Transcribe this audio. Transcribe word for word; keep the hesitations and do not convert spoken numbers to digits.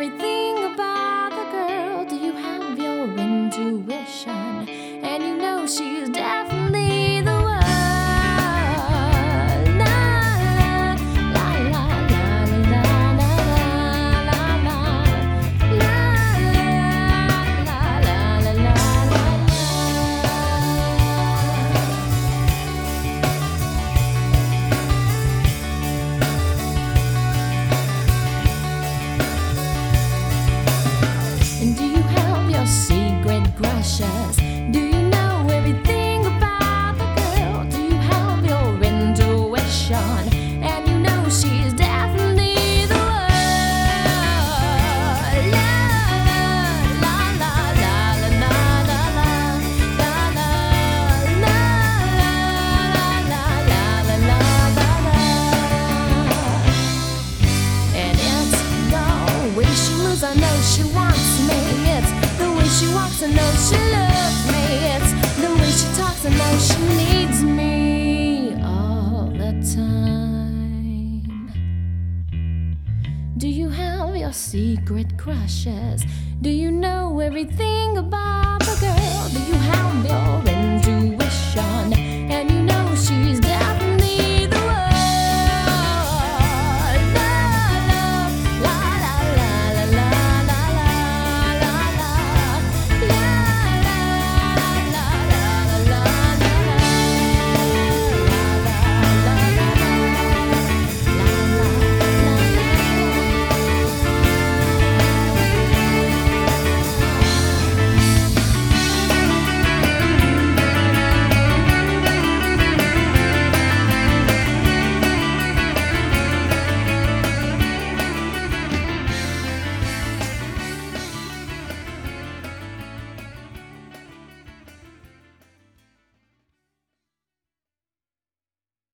everything about the girl? Do you have your intuition? And you know she's definitely the one. Secret crushes. Do you know everything about the girl? Do you have your intuition? And you know she's definitely the one. La la la la la la la la la la la la la la la. And it's the way she moves, I know she wants me. It's she walks, I know she loves me. It's the way she talks, I know she needs me all the time. Do you have your secret crushes? Do you know everything about the girl? Do you have your